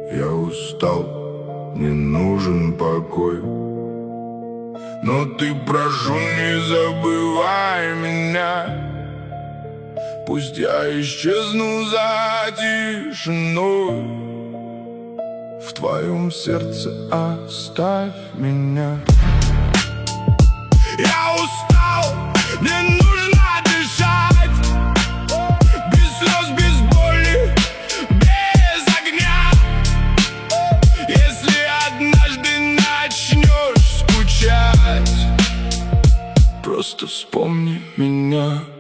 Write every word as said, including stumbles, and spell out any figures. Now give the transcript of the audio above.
Я устал, мне нужен покой. Но ты, прошу, не забывай меня. Пусть я исчезну за тишиной, в твоем сердце оставь меня. Я устал, мне нужно дышать, без слез, без боли, без огня. Если однажды начнешь скучать, просто вспомни меня.